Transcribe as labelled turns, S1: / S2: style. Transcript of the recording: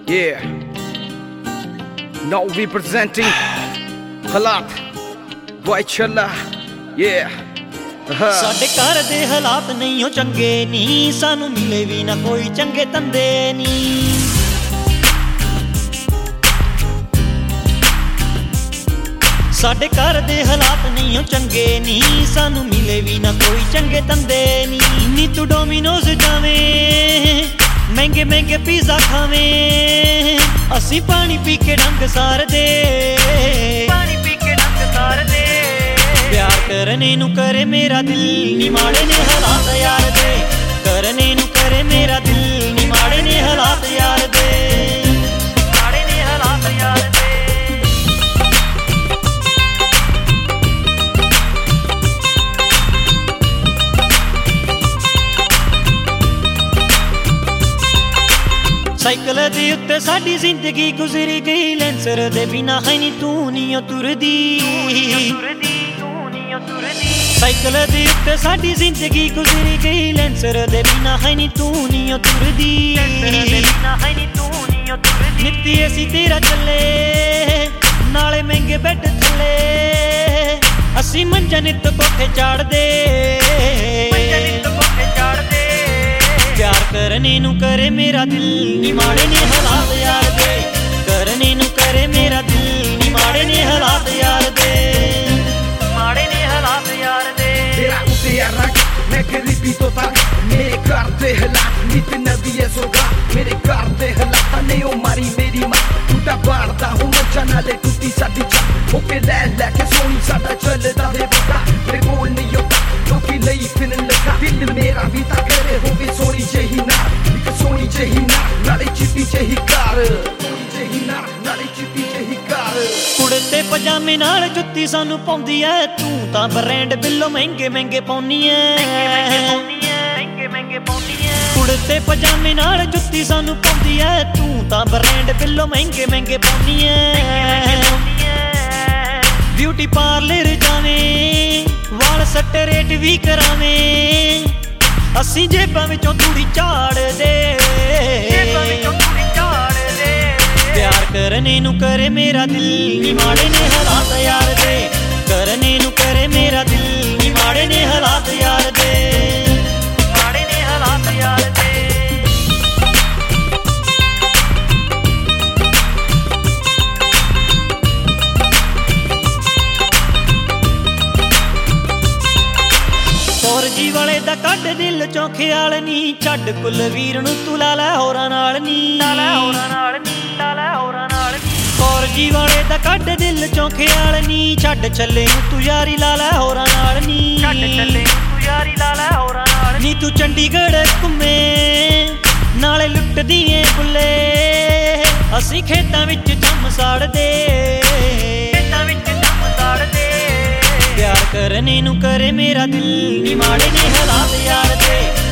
S1: Yeah. Now we presenting ਹਾਲਾਤ ਵਾਈ ਚੱਲਾ Yeah.
S2: ਸਾਡੇ ਘਰ ਦੇ ਹਾਲਾਤ ਨਹੀਂ ਉਹ ਚੰਗੇ ਨੀ, ਸਾਨੂੰ ਮਿਲੇ ਵੀ ਨਾ ਕੋਈ ਚੰਗੇ ਤੰਦੇ ਨੀ। ਸਾਡੇ ਘਰ ਦੇ ਹਾਲਾਤ ਨਹੀਂ ਉਹ ਚੰਗੇ ਨੀ, ਸਾਨੂੰ ਮਿਲੇ ਵੀ ਨਾ ਕੋਈ ਚੰਗੇ ਤੰਦੇ ਨੀ। ਨੀ ਤੂੰ ਡੋਮੀਨੋਜ਼ ਜਾਵੇਂ, ਮਹਿੰਗੇ ਮਹਿੰਗੇ ਪੀਜ਼ਾ ਖਾਵੇਂ, ਅਸੀਂ ਪਾਣੀ ਪੀ ਕੇ ਡੰਗ ਸਾਰਦੇ, ਪਾਣੀ ਪੀ ਕੇ ਡੰਗ ਸਾਰਦੇ। प्यार करने नू करे मेरा दिल, नी माड़े ने हालात यार दे। करने नू करे मेरा दिल, नी माड़े ने हालात यार दे, माड़े ने हालात यार दे। साइकिल दे उत्ते साडी जिंदगी गुजरी गई, लेंसर दे बिना है नी तू नी तुरदी। साइकिल दे उत्ते साडी जिंदगी गुजरी गई, लेंसर दे बिना है नी तू नी तुरदी। नित्ती असी तेरा चले, नाले महंगे बैड थले, असी मंजा नित कोठे चाड़दे। प्यार करने नू करे मेरा दिल, नी माड़े ने हालात यार दे। करने नू करे मेरा दिल, नी माड़े ने हालात यार दे, माड़े ने हालात यार दे।
S1: तेरा उते रख मैं गरीबी तो तक, मेरे घर दे हालात नित नबी है सोगा। मेरे घर दे हालात ने ओ मारी मेरी मां, टूटा बाड़दा हूं मचा नाले टूटी साडी चा। ओके ले के सोनी साडा चलदा दे बता, मेरे कोल नहीं होता लोकी लई फिरन लगा। दिल मेरा भी ता करे होवे सोनी जही ना, एक सोनी जही ना नाले चिट्टी जही कार, सोनी जही ना नाले चिट्टी जही कार।
S2: कुड़ते पजामे नाल जुत्ती सानू पाउंदी ऐ, तू तां ब्रांड बिल्लो महंगे महंगे पाउनी ऐ। कुड़ते पजामे नाल जुत्ती सानू पाउंदी ऐ, तू तां ब्रांड बिल्लो महंगे महंगे पाउनी ऐ। ब्यूटी पार्लर जावें, वाल सट रेट भी करावें, असी जेबां विचों तूड़ी झाड़ दे। प्यार करने नू करे मेरा दिल, नी माड़े ने हालात यार दे। करने नू करे मेरा दिल, नी माड़े ने हालात यार दे, माड़े ने हालात यार दे। जी वाले दा कड दिल चों ख्याल नी, छड्ड कुलवीर नू तू ला लै होरां नाल नी। कौर जी वाले दा कड दिल चों ख्याल नी, छड्ड छल्ले नू तू यारी ला लै होरां नाल नी। नी तू चंडीगढ़ घुमे नाले लुटदी ऐ बुल्ले, असी खेतां विच चम साड़दे। प्यार करने नू करे मेरा दिल, नी माड़े ने हालात यार दे।